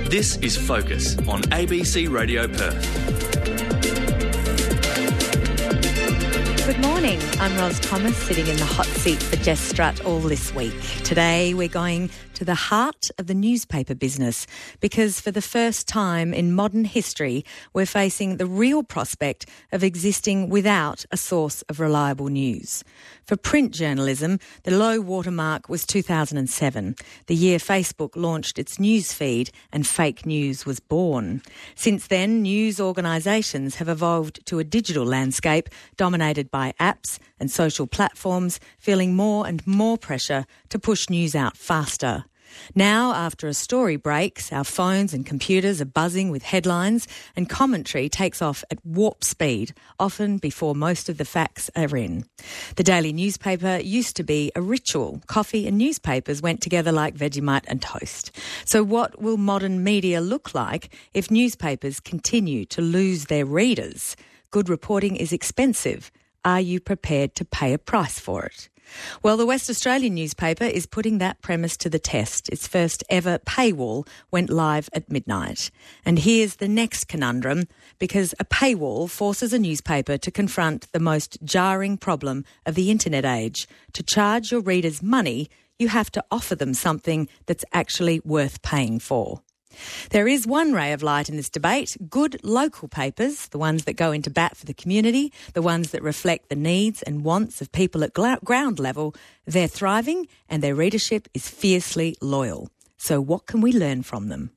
This is Focus on ABC Radio Perth. Good morning. I'm Ros Thomas, sitting in the hot seat for Jess Strutt all this week. Today we're going to the heart of the newspaper business because for the first time in modern history we're facing the real prospect of existing without a source of reliable news. For print journalism, the low watermark was 2007, the year Facebook launched its news feed and fake news was born. Since then, news organisations have evolved to a digital landscape dominated by apps and social platforms, feeling more and more pressure to push news out faster. Now, after a story breaks, our phones and computers are buzzing with headlines and commentary takes off at warp speed, often before most of the facts are in. The daily newspaper used to be a ritual. Coffee and newspapers went together like Vegemite and toast. So what will modern media look like if newspapers continue to lose their readers? Good reporting is expensive. Are you prepared to pay a price for it? Well, the West Australian newspaper is putting that premise to the test. Its first ever paywall went live at midnight. And here's the next conundrum, because a paywall forces a newspaper to confront the most jarring problem of the internet age. To charge your readers money, you have to offer them something that's actually worth paying for. There is one ray of light in this debate. Good local papers, the ones that go into bat for the community, the ones that reflect the needs and wants of people at ground level, they're thriving and their readership is fiercely loyal. So what can we learn from them?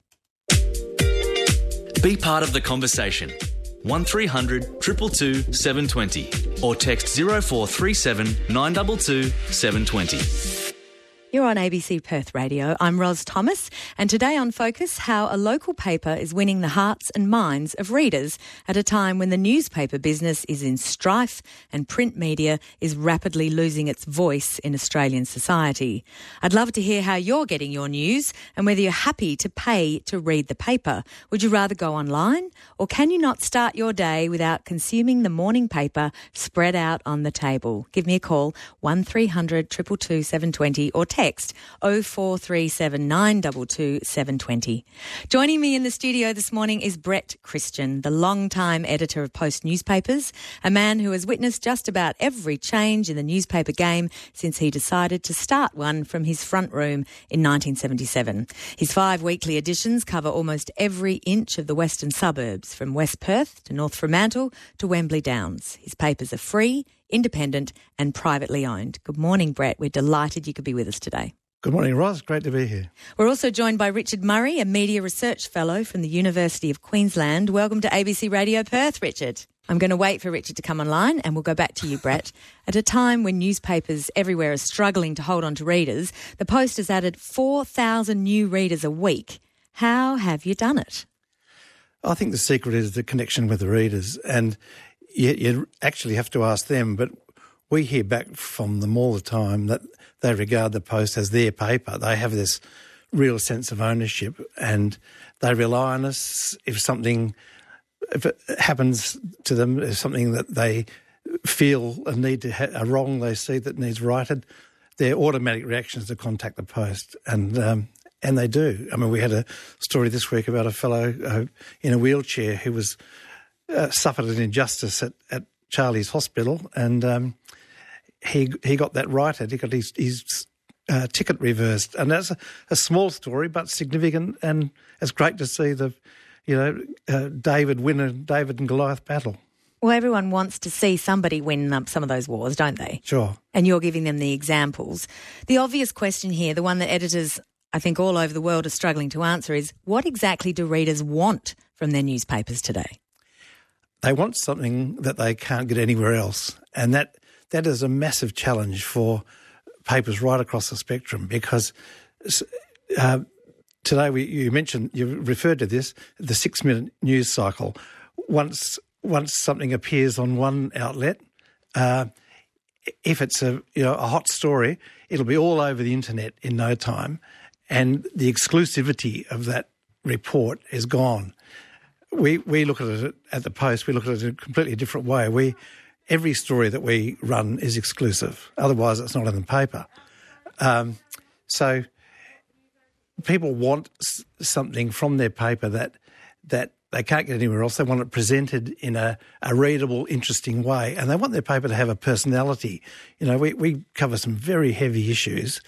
Be part of the conversation. 1300 222 720 or text 0437 922 720. You're on ABC Perth Radio. I'm Ros Thomas, and today on Focus, how a local paper is winning the hearts and minds of readers at a time when the newspaper business is in strife and print media is rapidly losing its voice in Australian society. I'd love to hear how you're getting your news and whether you're happy to pay to read the paper. Would you rather go online, or can you not start your day without consuming the morning paper spread out on the table? Give me a call, 1300 222 720 or text 0437 922 720. Joining me in the studio this morning is Brett Christian, the long-time editor of Post newspapers, a man who has witnessed just about every change in the newspaper game since he decided to start one from his front room in 1977. His 5 weekly editions cover almost every inch of the western suburbs, from West Perth to North Fremantle to Wembley Downs. His papers are free, independent and privately owned. Good morning, Brett. We're delighted you could be with us today. Good morning, Ros. Great to be here. We're also joined by Richard Murray, a Media Research Fellow from the University of Queensland. Welcome to ABC Radio Perth, Richard. I'm going to wait for Richard to come online and we'll go back to you, Brett. At a time when newspapers everywhere are struggling to hold on to readers, the Post has added 4,000 new readers a week. How have you done it? I think the secret is the connection with the readers, and you actually have to ask them, but we hear back from them all the time that they regard the Post as their paper. They have this real sense of ownership and they rely on us if it happens to them, if something that they feel a need to a wrong they see that needs righted, their automatic reaction is to contact the Post, and they do. I mean, we had a story this week about a fellow in a wheelchair who was suffered an injustice at Charlie's Hospital, and he got that righted. He got his ticket reversed, and that's a small story but significant. And it's great to see David win a David and Goliath battle. Well, everyone wants to see somebody win some of those wars, don't they? Sure. And you're giving them the examples. The obvious question here, the one that editors, I think, all over the world are struggling to answer, is what exactly do readers want from their newspapers today? They want something that they can't get anywhere else, and that is a massive challenge for papers right across the spectrum, because today you referred to this, the 6-minute news cycle. Once something appears on one outlet, if it's a hot story, it'll be all over the internet in no time, and the exclusivity of that report is gone. We look at it at the Post, we look at it in a completely different way. Every story that we run is exclusive. Otherwise, it's not in the paper. So people want something from their paper that they can't get anywhere else. They want it presented in a readable, interesting way, and they want their paper to have a personality. You know, we cover some very heavy issues,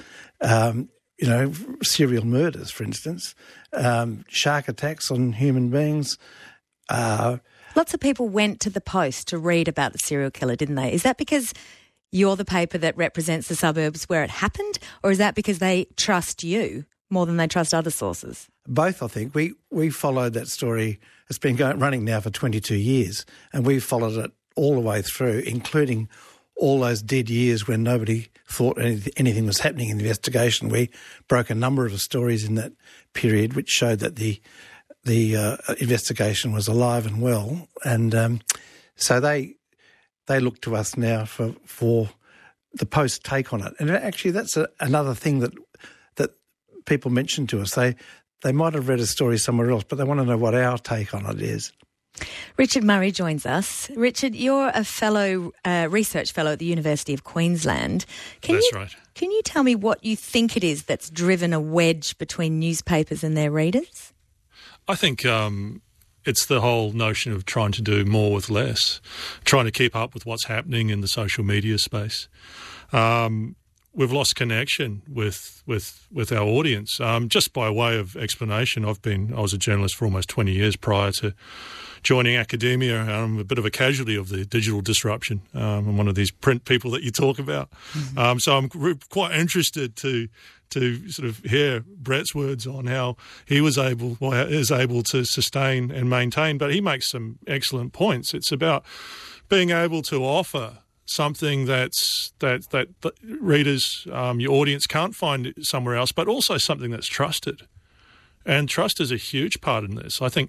serial murders, for instance, shark attacks on human beings. Lots of people went to the Post to read about the serial killer, didn't they? Is that because you're the paper that represents the suburbs where it happened, or is that because they trust you more than they trust other sources? Both, I think. We followed that story. It's been running now for 22 years, and we've followed it all the way through, including all those dead years when nobody thought anything was happening in the investigation. We broke a number of stories in that period which showed that the investigation was alive and well, and so they look to us now for the Post take on it. And actually that's another thing that people mention to us. They might have read a story somewhere else, but they want to know what our take on it is. Richard Murray joins us. Richard, you're a research fellow at the University of Queensland. Right. Can you tell me what you think it is that's driven a wedge between newspapers and their readers? I think it's the whole notion of trying to do more with less, trying to keep up with what's happening in the social media space. We've lost connection with our audience. Just by way of explanation, I was a journalist for almost 20 years prior to joining academia. I'm a bit of a casualty of the digital disruption. I'm one of these print people that you talk about. Mm-hmm. So I'm quite interested to sort of hear Brett's words on how he is able to sustain and maintain. But he makes some excellent points. It's about being able to offer something that readers, your audience can't find somewhere else, but also something that's trusted. And trust is a huge part in this. I think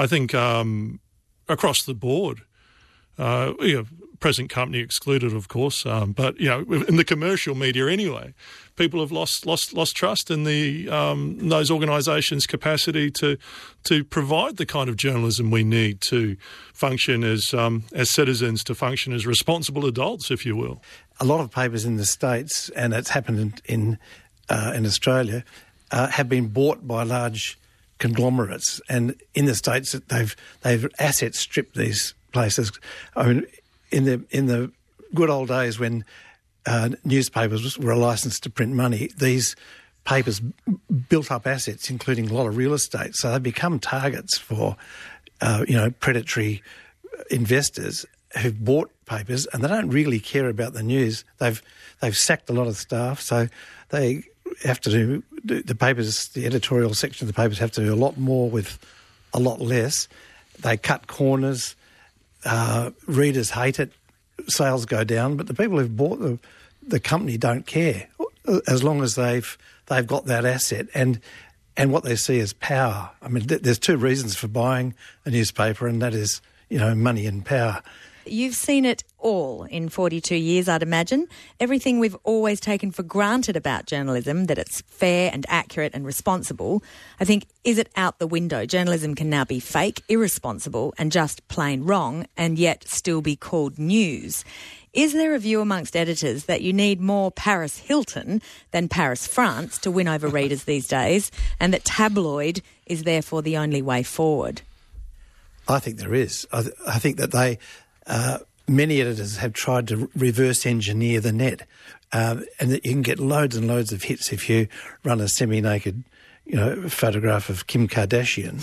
across the board, present company excluded, of course, but in the commercial media anyway, people have lost trust in those organisations' capacity to provide the kind of journalism we need to function as citizens, to function as responsible adults, if you will. A lot of papers in the States, and it's happened in Australia, have been bought by large conglomerates, and in the States they've asset stripped these places. I mean, in the good old days when newspapers were licensed to print money, these papers built up assets, including a lot of real estate. So they become targets for predatory investors who've bought papers, and they don't really care about the news. They've sacked a lot of staff, so they have to do the papers. The editorial section of the papers have to do a lot more with a lot less. They cut corners. Readers hate it. Sales go down, but the people who've bought the company don't care as long as they've got that asset and what they see as power. I mean, there's two reasons for buying a newspaper, and that is money and power. You've seen it all in 42 years, I'd imagine. Everything we've always taken for granted about journalism, that it's fair and accurate and responsible, I think, is it out the window? Journalism can now be fake, irresponsible and just plain wrong, and yet still be called news. Is there a view amongst editors that you need more Paris Hilton than Paris France to win over readers these days, and that tabloid is therefore the only way forward? I think there is. I think that many editors have tried to reverse engineer the net, and that you can get loads and loads of hits if you run a semi-naked, photograph of Kim Kardashian.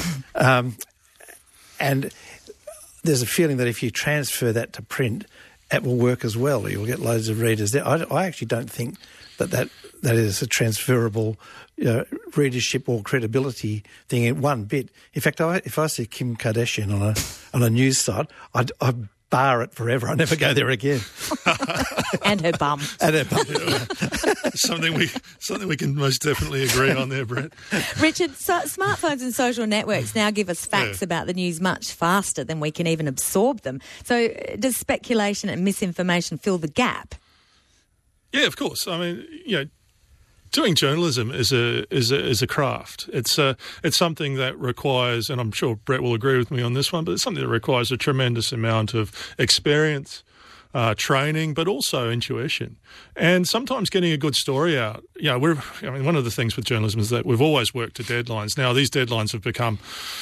And there's a feeling that if you transfer that to print, it will work as well. You'll get loads of readers there. I actually don't think that is a transferable readership or credibility thing in one bit. In fact, if I see Kim Kardashian on a news site, I'd bar it forever. I never go there again. And her bum. And her bum. Something we can most definitely agree on there, Brett. Richard, smartphones and social networks now give us facts about the news much faster than we can even absorb them. So does speculation and misinformation fill the gap? Yeah, of course. I mean, doing journalism is a craft. It's something that requires, and I'm sure Brett will agree with me on this one, but it's something that requires a tremendous amount of experience, training, but also intuition, and sometimes getting a good story out. One of the things with journalism is that we've always worked to deadlines. Now these deadlines have become,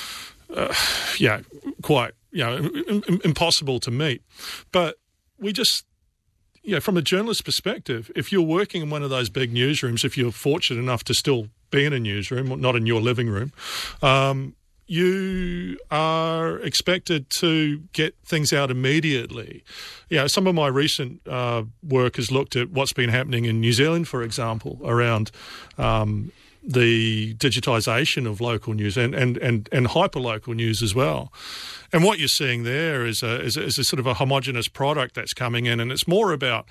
quite impossible to meet, but we just. From a journalist's perspective, if you're working in one of those big newsrooms, if you're fortunate enough to still be in a newsroom, not in your living room, you are expected to get things out immediately. Some of my recent work has looked at what's been happening in New Zealand, for example, around the digitisation of local news and hyperlocal news as well. And what you're seeing there is a sort of a homogenous product that's coming in, and it's more about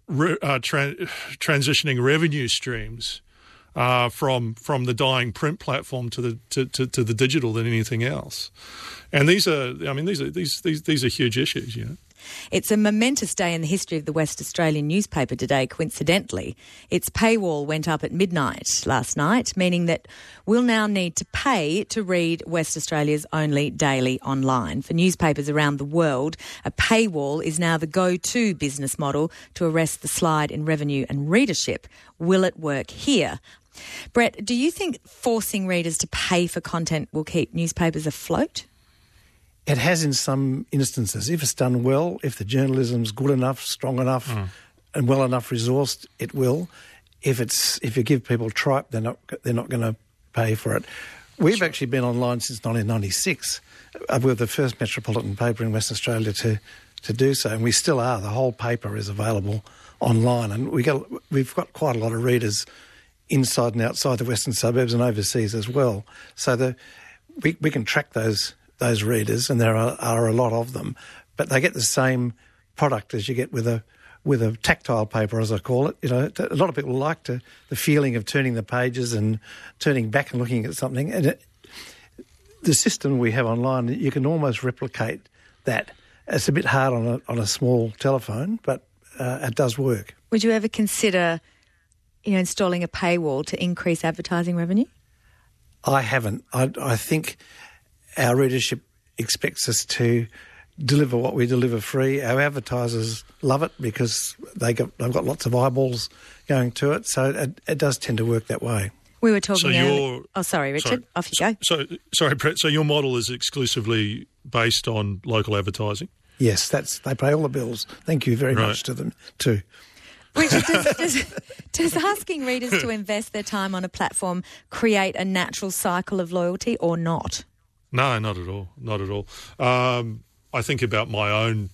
transitioning revenue streams from the dying print platform to the digital than anything else. And these are huge issues, It's a momentous day in the history of the West Australian newspaper today, coincidentally. Its paywall went up at midnight last night, meaning that we'll now need to pay to read West Australia's only daily online. For newspapers around the world, a paywall is now the go-to business model to arrest the slide in revenue and readership. Will it work here? Brett, do you think forcing readers to pay for content will keep newspapers afloat? It has in some instances. If it's done well, if the journalism's good enough, strong enough and well enough resourced, it will. If you give people tripe, they're not going to pay for it. We've actually been online since 1996. We're the first metropolitan paper in Western Australia to do so, and we still are. The whole paper is available online, and we've got quite a lot of readers inside and outside the western suburbs and overseas as well. So we can track those readers, and there are a lot of them, but they get the same product as you get with a tactile paper, as I call it. A lot of people like the feeling of turning the pages and turning back and looking at something. And the system we have online, you can almost replicate that. It's a bit hard on a small telephone, but it does work. Would you ever consider, installing a paywall to increase advertising revenue? I haven't. I think our readership expects us to deliver what we deliver free. Our advertisers love it because they've got lots of eyeballs going to it, so it does tend to work that way. We were talking earlier. Oh, sorry, Richard. Off you go. Sorry, Brett. So your model is exclusively based on local advertising? Yes, they pay all the bills. Thank you very much to them too. Richard, does asking readers to invest their time on a platform create a natural cycle of loyalty or not? No, not at all. Not at all. I think about my own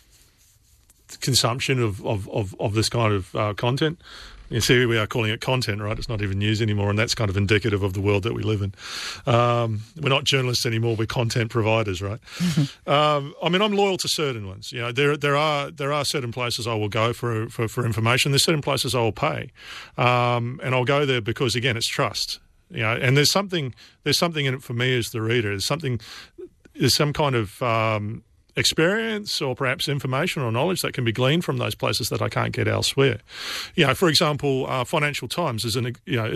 consumption of this kind of content. You see, we are calling it content, right? It's not even news anymore, and that's kind of indicative of the world that we live in. We're not journalists anymore; we're content providers, right? I'm loyal to certain ones. There are certain places I will go for information. There's certain places I will pay, and I'll go there because, again, it's trust. And there's something in it for me as the reader. There's some kind of experience or perhaps information or knowledge that can be gleaned from those places that I can't get elsewhere. For example, Financial Times is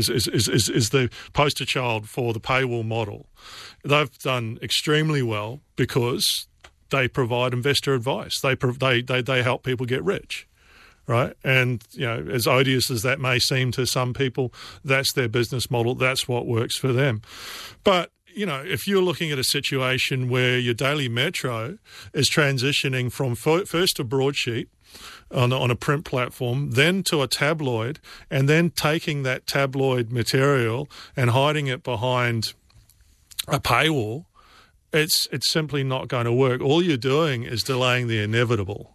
the poster child for the paywall model. They've done extremely well because they provide investor advice. They help people get rich. Right, and as odious as that may seem to some people, that's their business model. That's what works for them. But if you're looking at a situation where your Daily Metro is transitioning from first a broadsheet on a print platform, then to a tabloid, and then taking that tabloid material and hiding it behind a paywall, it's simply not going to work. All you're doing is delaying the inevitable.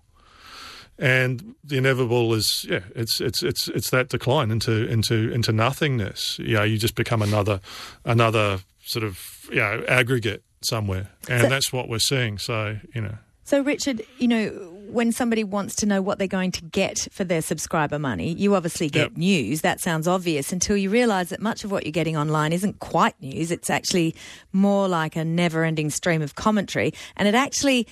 And the inevitable is, it's that decline into nothingness. You just become another sort of aggregate somewhere, and that's what we're seeing. So So Richard, when somebody wants to know what they're going to get for their subscriber money, you obviously get news. That sounds obvious until you realise that much of what you're getting online isn't quite news. It's actually more like a never-ending stream of commentary, and it actually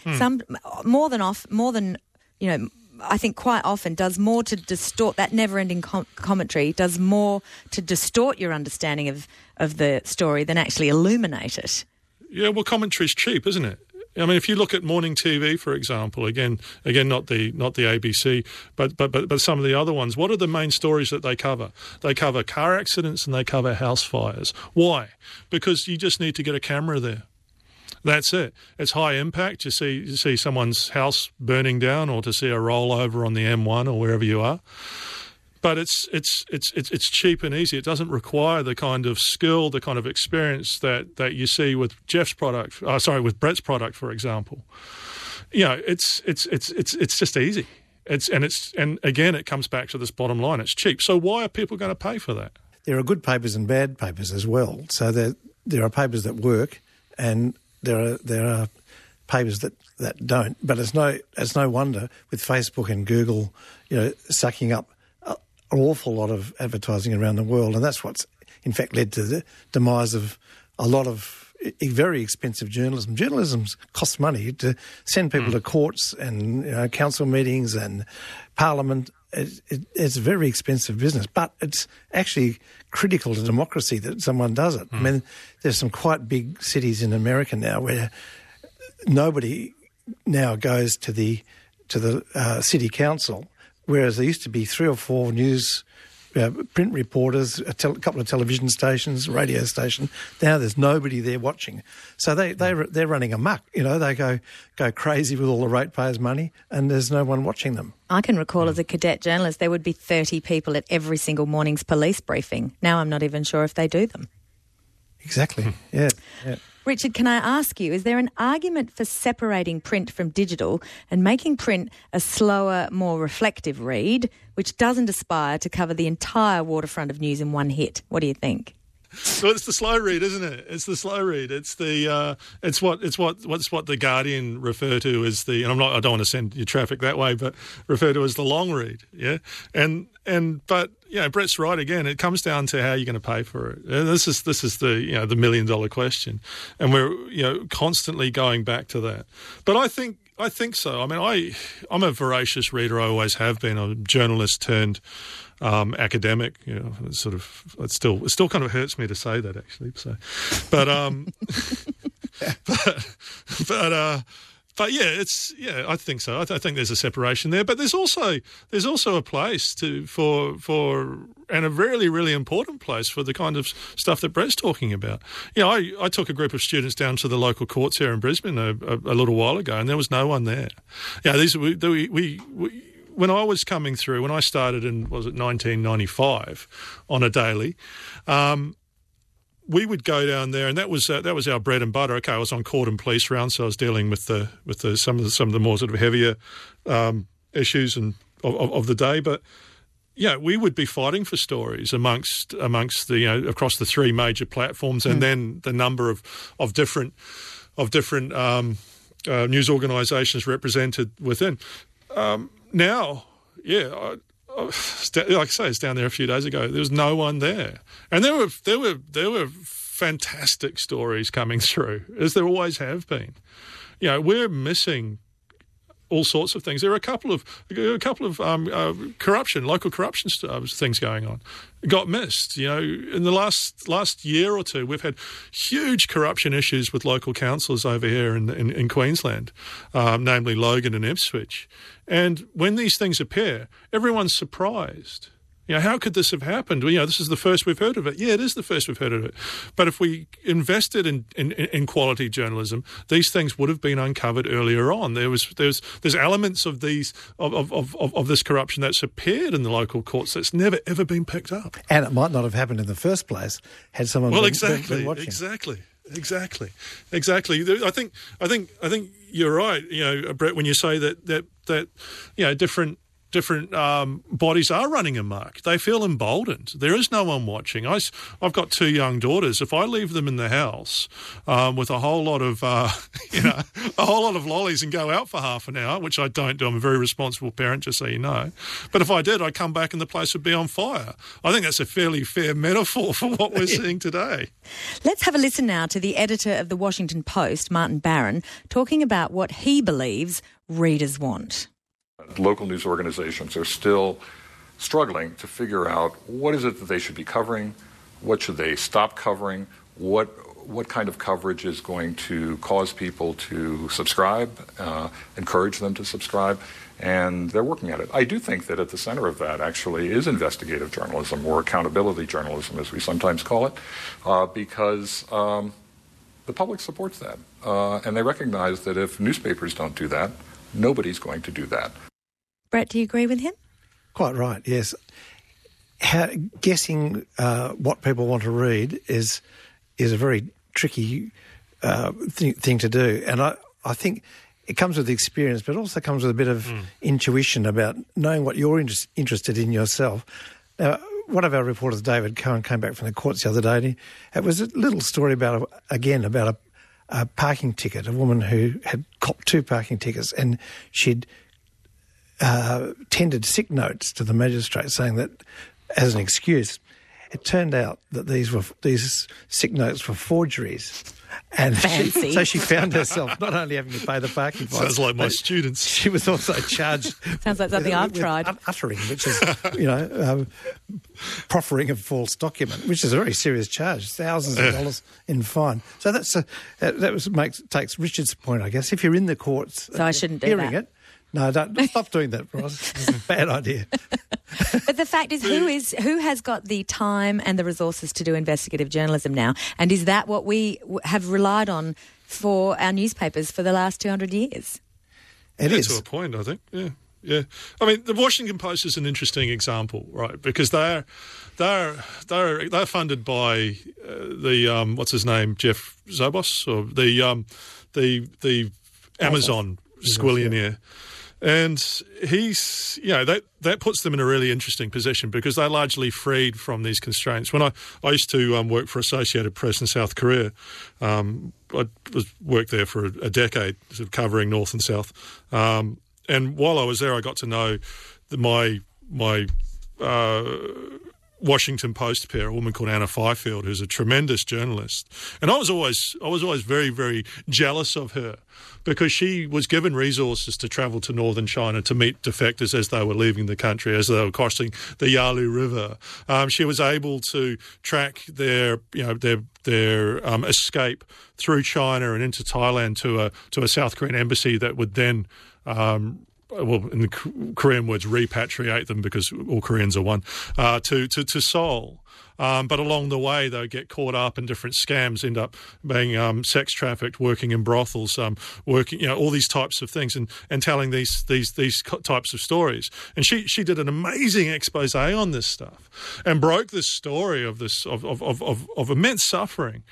I think quite often does more to distort that never-ending commentary, does more to distort your understanding of the story than actually illuminate it. Yeah, well, commentary's cheap, isn't it? I mean, if you look at morning TV, for example, again, not the ABC, but some of the other ones, what are the main stories that they cover? They cover car accidents and they cover house fires. Why? Because you just need to get a camera there. That's it. It's high impact. You see someone's house burning down, or to see a rollover on the M1 or wherever you are. But it's cheap and easy. It doesn't require the kind of skill, the kind of experience that you see with with Brett's product, for example. You know, it's just easy. And again, it comes back to this bottom line. It's cheap. So why are people going to pay for that? There are good papers and bad papers as well. So there are papers that work, and there are papers that don't. But it's no wonder with Facebook and Google, you know, sucking up an awful lot of advertising around the world, and that's what's in fact led to the demise of a lot of very expensive journalism. Journalism costs money to send people to courts and, you know, council meetings and parliament. It's a very expensive business, but it's actually critical to democracy that someone does it. I mean, there's some quite big cities in America now where nobody now goes to the city council, whereas there used to be 3 or 4 news print reporters, a couple of television stations, radio station. Now there's nobody there watching. So they're running amok. You know, they go crazy with all the ratepayers' money, and there's no one watching them. I can recall as a cadet journalist there would be 30 people at every single morning's police briefing. Now I'm not even sure if they do them. Exactly, yeah. Richard, can I ask you, is there an argument for separating print from digital and making print a slower, more reflective read, which doesn't aspire to cover the entire waterfront of news in one hit? What do you think? Well, it's the slow read, isn't it? It's the slow read. It's the it's what the Guardian refer to as the, and I don't want to send you traffic that way, but refer to as the long read. Yeah, but yeah, Brett's right again. It comes down to how you're going to pay for it. And this is the, you know, the $1 million question, and we're, you know, constantly going back to that. But I think so. I mean, I'm a voracious reader. I always have been. I'm a journalist turned academic. You know, it still kind of hurts me to say that, actually. So, but yeah, I think so. I think there's a separation there, but there's also a place for and a really, really important place for the kind of stuff that Brett's talking about. You know, I took a group of students down to the local courts here in Brisbane a little while ago, and there was no one there. Yeah, when I was coming through, when I started in 1995 on a daily. We would go down there, and that was our bread and butter. Okay, I was on court and police rounds, so I was dealing with some of the more sort of heavier issues of the day. But yeah, we would be fighting for stories amongst the, you know, across the 3 major platforms, and then the number of different news organisations represented within. Now, yeah. Like I say, it's down there a few days ago. There was no one there, and there were fantastic stories coming through, as there always have been. You know, we're missing all sorts of things. There are a couple of local corruption things going on. It got missed. You know, in the last year or two, we've had huge corruption issues with local councils over here in Queensland, namely Logan and Ipswich. And when these things appear, everyone's surprised. You know, how could this have happened? Well, you know, this is the first we've heard of it. Yeah, it is the first we've heard of it. But if we invested in quality journalism, these things would have been uncovered earlier on. There's elements of these of this corruption that's appeared in the local courts that's never ever been picked up. And it might not have happened in the first place had someone been watching. Exactly. I think you're right. You know, Brett, when you say that you know, different bodies are running amok. They feel emboldened. There is no one watching. I've got 2 young daughters. If I leave them in the house with a whole lot of lollies and go out for half an hour, which I don't do. I'm a very responsible parent, just so you know. But if I did, I'd come back and the place would be on fire. I think that's a fairly fair metaphor for what we're seeing today. Let's have a listen now to the editor of the Washington Post, Martin Barron, talking about what he believes readers want. Local news organizations are still struggling to figure out what is it that they should be covering, what should they stop covering, what what kind of coverage is going to cause people to subscribe, encourage them to subscribe, and they're working at it. I do think that at the center of that actually is investigative journalism, or accountability journalism, as we sometimes call it, because the public supports that. And they recognize that if newspapers don't do that, nobody's going to do that. Brett, do you agree with him? Quite right, yes. Guessing what people want to read is a very tricky thing to do. And I think it comes with experience, but it also comes with a bit of intuition about knowing what you're interested in yourself. Now, one of our reporters, David Cohen, came back from the courts the other day, and it was a little story about a parking ticket, a woman who had copped 2 parking tickets, and she'd tendered sick notes to the magistrate saying that as an excuse. It turned out that these sick notes were forgeries. And so she found herself not only having to pay the parking fine. Sounds like my students. She was also charged. Sounds like something I've tried. Uttering, which is, proffering a false document, which is a very serious charge, thousands of dollars in fine. So takes Richard's point, I guess. If you're in the courts, so I shouldn't do hearing that. it. No, don't stop doing that, Ross. It's a bad idea. But the fact is, who has got the time and the resources to do investigative journalism now? And is that what we have relied on for our newspapers for the last 200 years? It is. To a point, I think. Yeah. I mean, the Washington Post is an interesting example, right? Because they're funded by the what's his name, Jeff Bezos, or the Amazon squillionaire. And he's, that puts them in a really interesting position because they're largely freed from these constraints. When I used to work for Associated Press in South Korea, I worked there for a decade, sort of covering North and South. And while I was there, I got to know my Washington Post peer, a woman called Anna Fifield, who's a tremendous journalist. And I was always very, very jealous of her because she was given resources to travel to northern China to meet defectors as they were leaving the country, as they were crossing the Yalu River. She was able to track their escape through China and into Thailand to a South Korean embassy that would then in the Korean words, repatriate them because all Koreans are one, to Seoul. But along the way, they get caught up in different scams, end up being sex trafficked, working in brothels, working, all these types of things, and telling these types of stories. And she did an amazing expose on this stuff, and broke this story of this of immense suffering,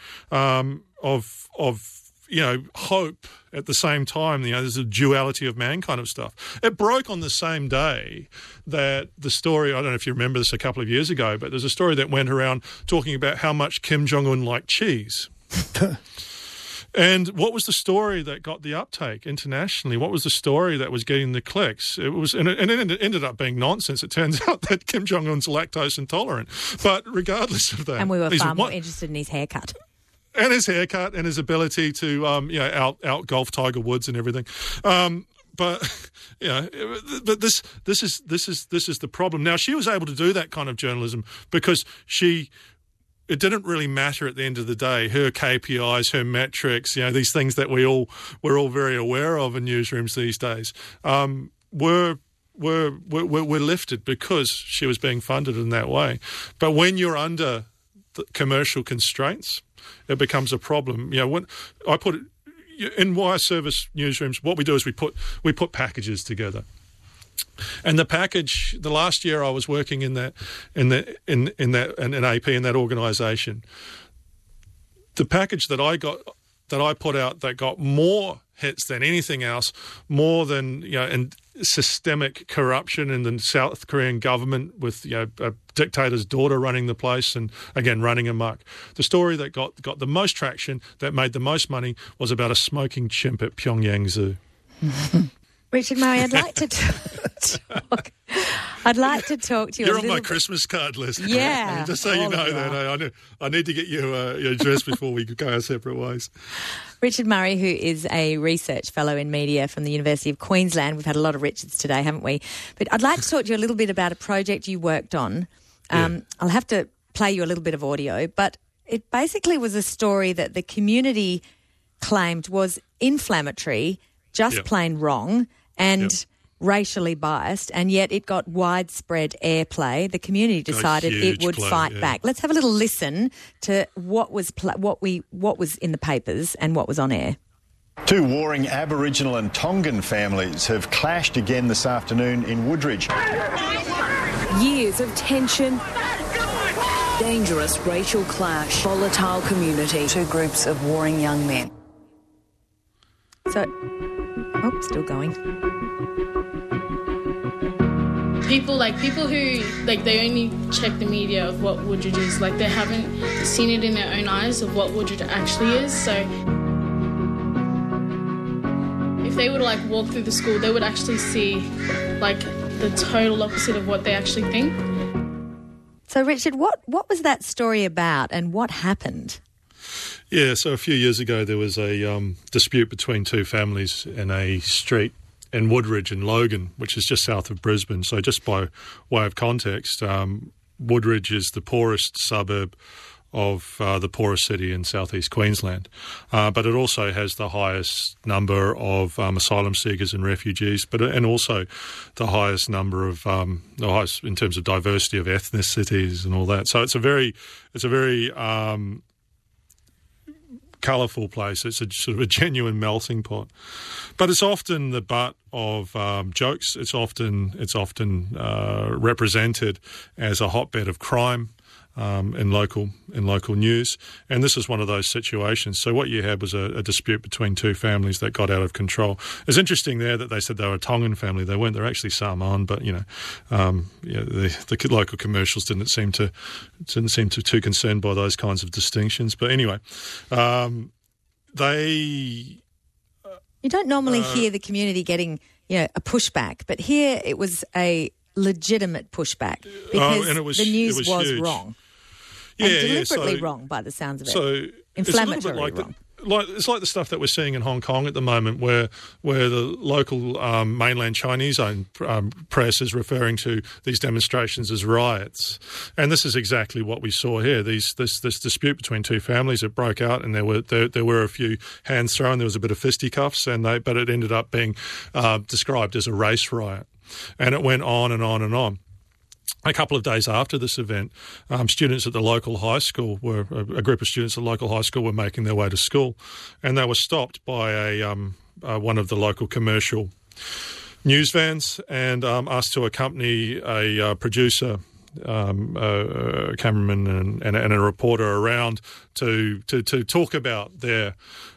of hope at the same time. There's a duality of man kind of stuff. It broke on the same day that the story, I don't know if you remember this a couple of years ago, but there's a story that went around talking about how much Kim Jong-un liked cheese. And what was the story that got the uptake internationally? What was the story that was getting the clicks? It ended up being nonsense. It turns out that Kim Jong-un's lactose intolerant. But regardless of that... And we were far more interested in his haircut. And his haircut and his ability to out golf Tiger Woods and everything, but this is the problem. Now she was able to do that kind of journalism because it didn't really matter at the end of the day. Her KPIs, her metrics, these things that we're all very aware of in newsrooms these days, were lifted because she was being funded in that way. But when you're under the commercial constraints, it becomes a problem. When I put it in wire service newsrooms, what we do is we put packages together. And the package, the last year I was working in AP in that organisation, the package that I put out that got more hits than anything else, more than and systemic corruption in the South Korean government with a dictator's daughter running the place and again running amok. The story that got the most traction, that made the most money, was about a smoking chimp at Pyongyang Zoo. Richard Murray, I'd like to talk. I'd like to talk to you. You're on my Christmas card list. Yeah, just so you know that I need to get you your address before we go our separate ways. Richard Murray, who is a research fellow in media from the University of Queensland. We've had a lot of Richards today, haven't we? But I'd like to talk to you a little bit about a project you worked on. I'll have to play you a little bit of audio, but it basically was a story that the community claimed was inflammatory, just plain wrong, and racially biased, and yet it got widespread airplay. The community decided it would fight back. Let's have a little listen to what was in the papers and what was on air. Two warring Aboriginal and Tongan families have clashed again this afternoon in Woodridge. Years of tension, dangerous racial clash, volatile community. Two groups of warring young men. So, still going. People who they only check the media of what Woodridge is. Like, they haven't seen it in their own eyes of what Woodridge actually is. So if they were to walk through the school, they would actually see the total opposite of what they actually think. So, Richard, what was that story about and what happened? Yeah, so a few years ago there was a dispute between two families in a street in Woodridge and Logan, which is just south of Brisbane. So just by way of context, Woodridge is the poorest suburb of the poorest city in southeast Queensland. But it also has the highest number of asylum seekers and refugees, and also the highest number of, the highest in terms of diversity of ethnicities and all that. So it's a very colourful place. It's a sort of a genuine melting pot, but it's often the butt of jokes. It's often represented as a hotbed of crime in local news, and this is one of those situations. So what you had was a dispute between two families that got out of control. It's interesting there that they said they were a Tongan family. They weren't. They're actually Samoan, but the local commercials didn't seem too concerned by those kinds of distinctions. But anyway, you don't normally hear the community getting a pushback, but here it was a legitimate pushback because the news was wrong. And deliberately wrong by the sounds of it. So inflammatory wrong. It's like the stuff that we're seeing in Hong Kong at the moment where the local mainland Chinese-owned press is referring to these demonstrations as riots. And this is exactly what we saw here. This dispute between two families, it broke out, and there were a few hands thrown. There was a bit of fisticuffs, but it ended up being described as a race riot. And it went on and on and on. A couple of days after this event, students at the local high school a group of students at the local high school were making their way to school, and they were stopped by one of the local commercial news vans and asked to accompany a producer, a cameraman and a reporter around to talk about their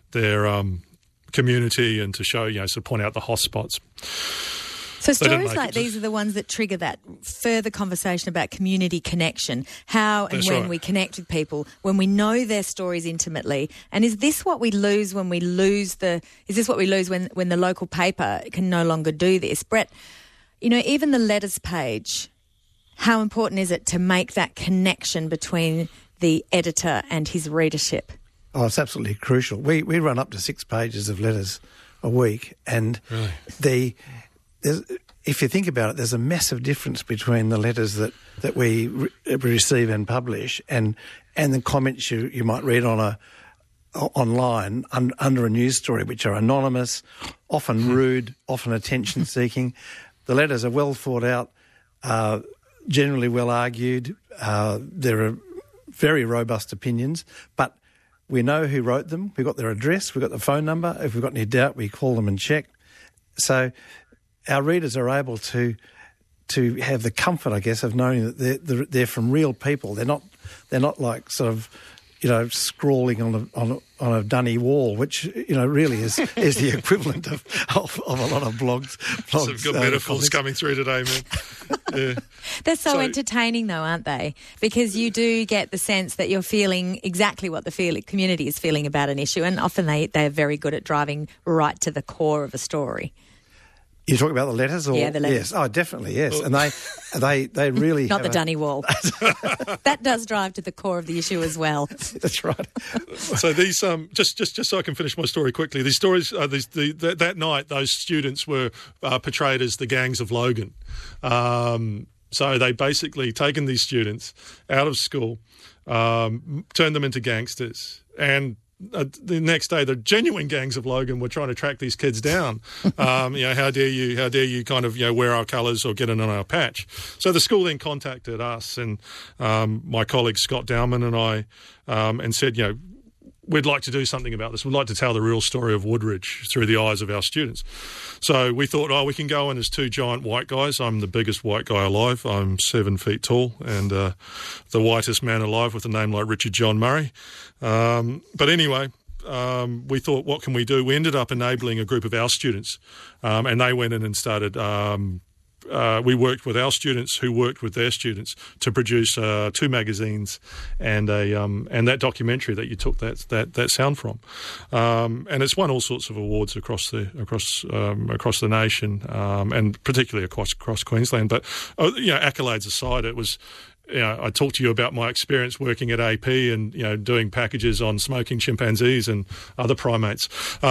community and to show, to point out the hotspots. So stories like these are the ones that trigger that further conversation about community connection, how and when we connect with people, when we know their stories intimately. And is this what we lose when is this what we lose when the local paper can no longer do this? Brett, even the letters page, how important is it to make that connection between the editor and his readership? Oh, it's absolutely crucial. We run up to 6 pages of letters a week, and really? If you think about it, there's a massive difference between the letters that we receive and publish and the comments you might read online under a news story, which are anonymous, often rude, often attention-seeking. The letters are well thought out, generally well argued. There are very robust opinions, but we know who wrote them. We've got their address. We've got the phone number. If we've got any doubt, we call them and check. So our readers are able to have the comfort, I guess, of knowing that they're from real people. They're not like sort of, scrawling on a dunny wall, which really is the equivalent of a lot of blogs. Some good metaphors coming through today, man. Yeah. They're so entertaining, though, aren't they? Because you do get the sense that you're feeling exactly what the community is feeling about an issue, and often they are very good at driving right to the core of a story. You're talking about the letters? Or? Yeah, the letters. Yes. Oh, definitely, yes. And they really Not the dunny wall. That does drive to the core of the issue as well. That's right. So these, just so I can finish my story quickly, these stories, that night, those students were portrayed as the gangs of Logan. So they basically taken these students out of school, turned them into gangsters, and the next day, the genuine gangs of Logan were trying to track these kids down. How dare you kind of, wear our colours or get in on our patch? So the school then contacted us and my colleague Scott Dowman and I and said, we'd like to do something about this. We'd like to tell the real story of Woodridge through the eyes of our students. So we thought, we can go in as two giant white guys. I'm the biggest white guy alive. I'm 7 feet tall and the whitest man alive with a name like Richard John Murray. But anyway, we thought, what can we do? We ended up enabling a group of our students and they went in and started... we worked with our students who worked with their students to produce 2 magazines and that documentary that you took that sound from, and it's won all sorts of awards across the nation, and particularly across Queensland. But accolades aside, it was. I talked to you about my experience working at AP and doing packages on smoking chimpanzees and other primates.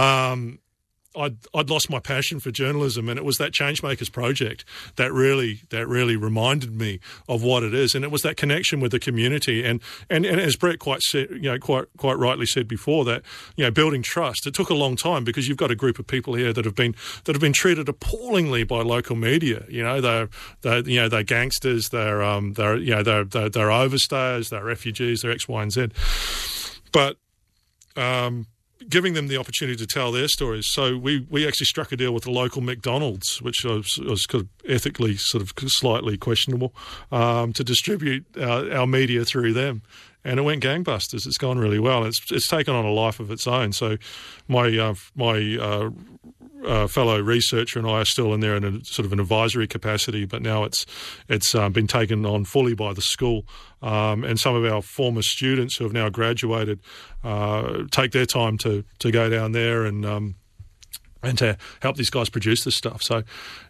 I'd lost my passion for journalism, and it was that Changemakers project that really reminded me of what it is, and it was that connection with the community, and as Brett quite rightly said before, that building trust. It took a long time because you've got a group of people here that have been treated appallingly by local media. They're gangsters, they're overstayers, they're refugees, they're X, Y, and Z, but. Giving them the opportunity to tell their stories. So we actually struck a deal with the local McDonald's, which was kind of ethically sort of slightly questionable, to distribute our media through them. And it went gangbusters. It's gone really well. It's taken on a life of its own. So my fellow researcher and I are still in there in a sort of an advisory capacity, but now it's been taken on fully by the school. And some of our former students who have now graduated take their time to go down there and to help these guys produce this stuff. So,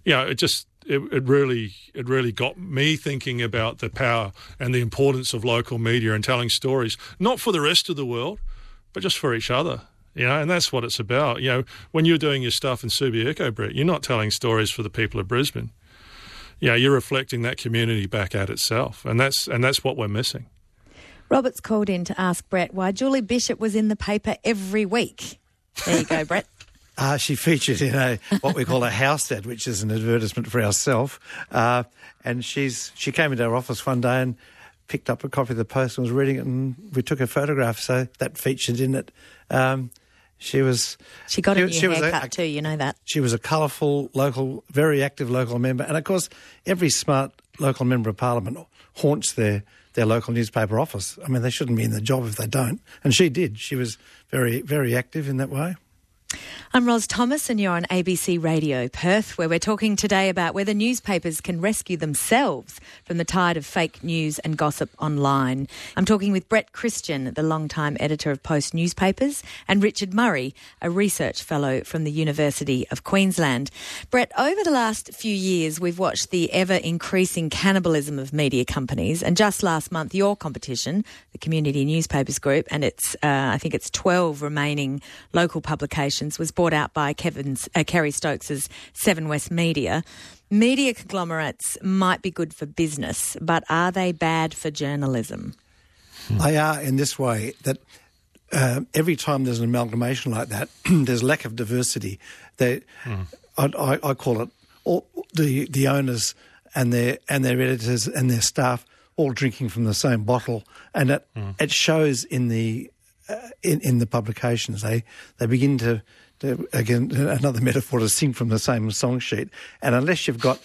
it really got me thinking about the power and the importance of local media and telling stories, not for the rest of the world, but just for each other. And that's what it's about. When you're doing your stuff in Subiaco, Brett, you're not telling stories for the people of Brisbane. You're reflecting that community back at itself, and that's what we're missing. Robert's called in to ask Brett why Julie Bishop was in the paper every week. There you go, Brett. She featured in what we call a house ad, which is an advertisement for ourselves. And she came into our office one day and picked up a copy of the Post and was reading it, and we took a photograph, so that featured in it. She got a new haircut too, you know that. She was a colourful, local, very active local member. And, of course, every smart local member of Parliament haunts their local newspaper office. I mean, they shouldn't be in the job if they don't. And she did. She was very, very active in that way. I'm Ros Thomas and you're on ABC Radio Perth, where we're talking today about whether newspapers can rescue themselves from the tide of fake news and gossip online. I'm talking with Brett Christian, the long-time editor of Post newspapers, and Richard Murray, a research fellow from the University of Queensland. Brett, over the last few years, we've watched the ever-increasing cannibalism of media companies, and just last month, your competition, the Community Newspapers Group, and I think it's 12 remaining local publications, was bought out by Kerry Stokes' Seven West Media. Media conglomerates might be good for business, but are they bad for journalism? They are in this way, that every time there's an amalgamation like that, there's lack of diversity. I call it all the owners and their editors and their staff all drinking from the same bottle, and it shows in the publications. They begin to again, another metaphor, to sing from the same song sheet. And unless you've got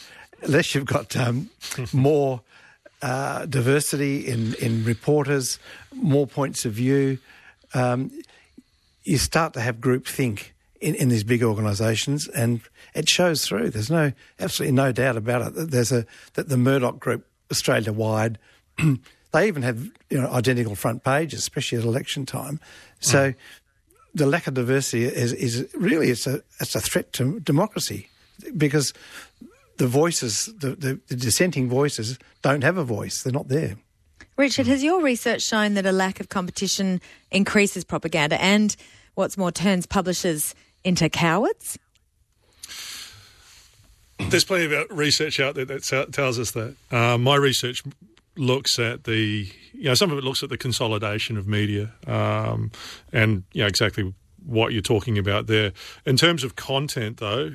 more diversity in reporters, more points of view, you start to have groupthink in these big organisations, and it shows through. There's absolutely no doubt about it. That the Murdoch Group, Australia-wide, they even have identical front pages, especially at election time. So the lack of diversity is really it's a threat to democracy, because the voices, the dissenting voices, don't have a voice. They're not there. Richard, has your research shown that a lack of competition increases propaganda and, what's more, turns publishers into cowards? There's plenty of research out there that tells us that. My research looks at some of it looks at the consolidation of media, and exactly what you're talking about there. In terms of content, though,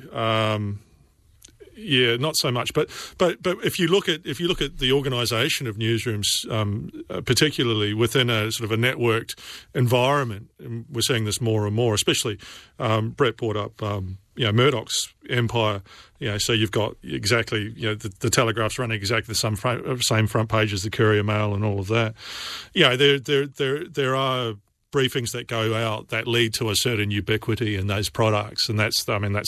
not so much. But if you look at the organisation of newsrooms, particularly within a sort of a networked environment, and we're seeing this more and more. Especially, Brett brought up Murdoch's empire. So you've got exactly the Telegraph's running exactly the same front page as the Courier Mail and all of that. There are briefings that go out that lead to a certain ubiquity in those products, and that's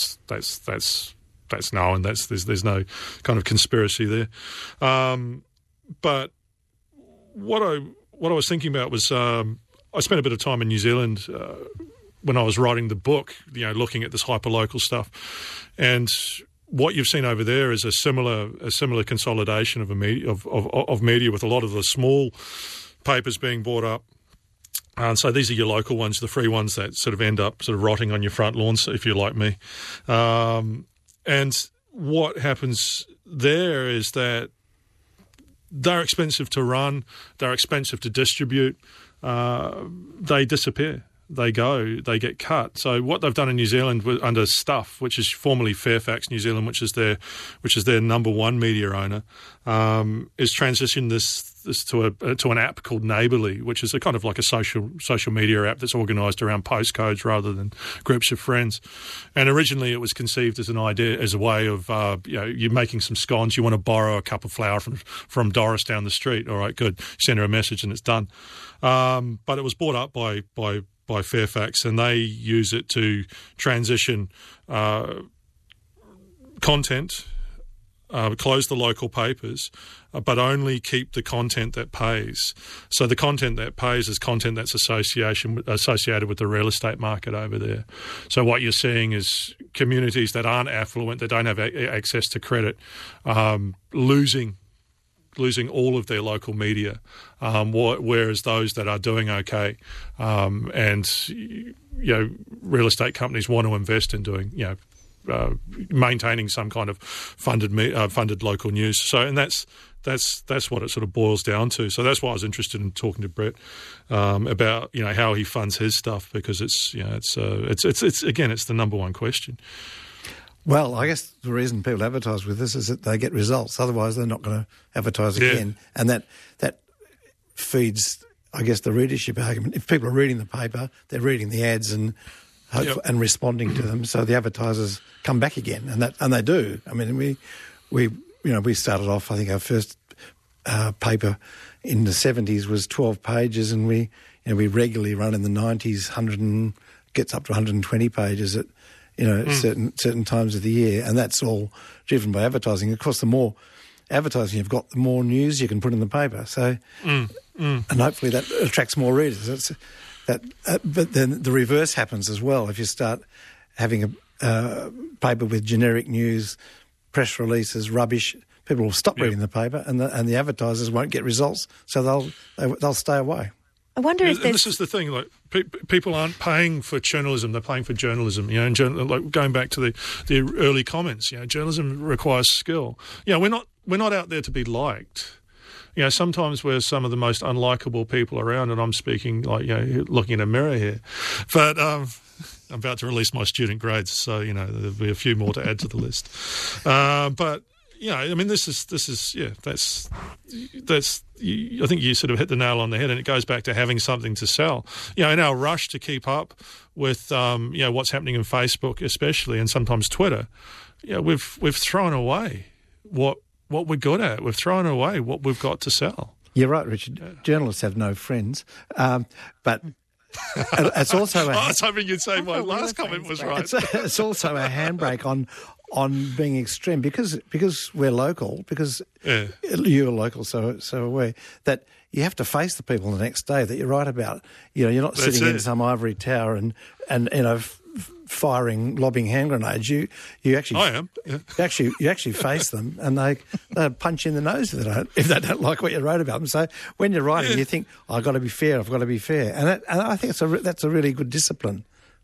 known. There's no kind of conspiracy there. But what I was thinking about was I spent a bit of time in New Zealand when I was writing the book, looking at this hyperlocal stuff, and what you've seen over there is a similar consolidation of media with a lot of the small papers being bought up. And so these are your local ones, the free ones that sort of end up sort of rotting on your front lawns, if you're like me. And what happens there is that they're expensive to run, they're expensive to distribute, they disappear. They get cut. So what they've done in New Zealand under Stuff, which is formerly Fairfax New Zealand, which is their number one media owner, is transitioned this to an app called Neighbourly, which is a kind of like a social media app that's organised around postcodes rather than groups of friends. And originally it was conceived as an idea, as a way of you're making some scones, you want to borrow a cup of flour from Doris down the street. All right, good. Send her a message and it's done. But it was bought up by Fairfax, and they use it to transition content, close the local papers, but only keep the content that pays. So the content that pays is content that's associated with the real estate market over there. So what you're seeing is communities that aren't affluent, that don't have access to credit, losing all of their local media, whereas those that are doing okay, and real estate companies want to invest in doing, maintaining some kind of funded local news. So, and that's what it sort of boils down to. So that's why I was interested in talking to Brett about how he funds his stuff, because it's the number one question. Well, I guess the reason people advertise with this is that they get results. Otherwise, they're not going to advertise again. And that feeds, I guess, the readership argument. If people are reading the paper, they're reading the ads and responding to them, so the advertisers come back again, and they do. I mean, we started off. I think our first paper in the 70s was 12 pages, and we regularly run in the 90s, gets up to 120 pages at certain times of the year, and that's all driven by advertising. Of course, the more advertising you've got, the more news you can put in the paper. So, and hopefully that attracts more readers. But then the reverse happens as well. If you start having a paper with generic news, press releases, rubbish, people will stop reading the paper, and the advertisers won't get results, so they'll stay away. I wonder if this is the thing, like people aren't paying for journalism, they're paying for journalism, and like going back to the early comments, journalism requires skill. We're not out there to be liked. Sometimes we're some of the most unlikable people around, and I'm speaking like, looking in a mirror here. But I'm about to release my student grades, so, there'll be a few more to add to the list. But I mean, that's I think you sort of hit the nail on the head, and it goes back to having something to sell. In our rush to keep up with, what's happening in Facebook especially, and sometimes Twitter, we've thrown away what we're good at. We've thrown away what we've got to sell. You're right, Richard. Yeah. Journalists have no friends, but it's also I was hoping you'd say my last comment was right. It's also a handbrake on being extreme because we're local, because you're local, so are we, that you have to face the people the next day that you write about. You're not sitting in some ivory tower and firing, lobbing hand grenades. You actually, I am. Yeah. You actually face them, and they punch you in the nose if they don't like what you wrote about them. So when you're writing, you think, I've got to be fair, and I think that's a really good discipline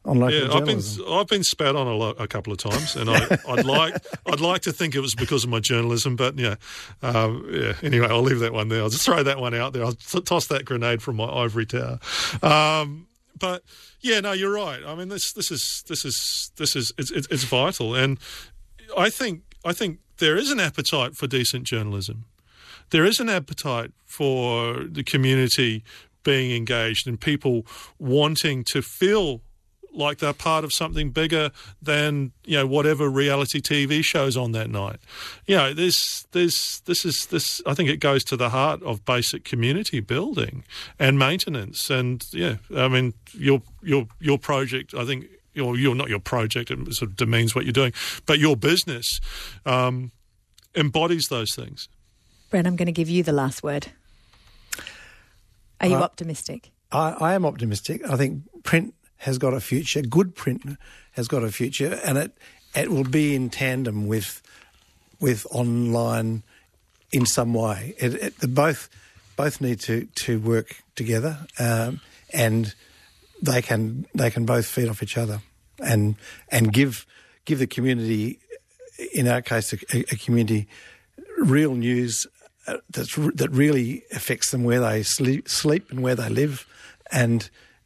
on local journalism. I've been spat on a couple of times, and I'd like to think it was because of my journalism, but Anyway, I'll leave that one there. I'll just throw that one out there. I'll toss that grenade from my ivory tower. But yeah, no, you're right. I mean, this is it's vital, and I think there is an appetite for decent journalism. There is an appetite for the community being engaged and people wanting to feel like they're part of something bigger than, whatever reality TV shows on that night. This I think it goes to the heart of basic community building and maintenance. And I mean, your project, I think, you're not your project, it sort of demeans what you're doing, but your business embodies those things. Brent, I'm going to give you the last word. Are you optimistic? I am optimistic. I think print has got a future. Good print has got a future, and it will be in tandem with online in some way. Both need to work together, and they can both feed off each other, and give the community, in our case, a community, real news that really affects them where they sleep and where they live, and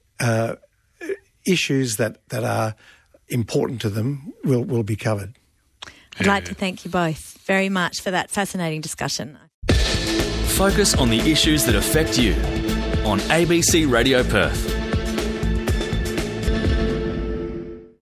issues that are important to them will be covered. I'd like to thank you both very much for that fascinating discussion. Focus on the issues that affect you on ABC Radio Perth.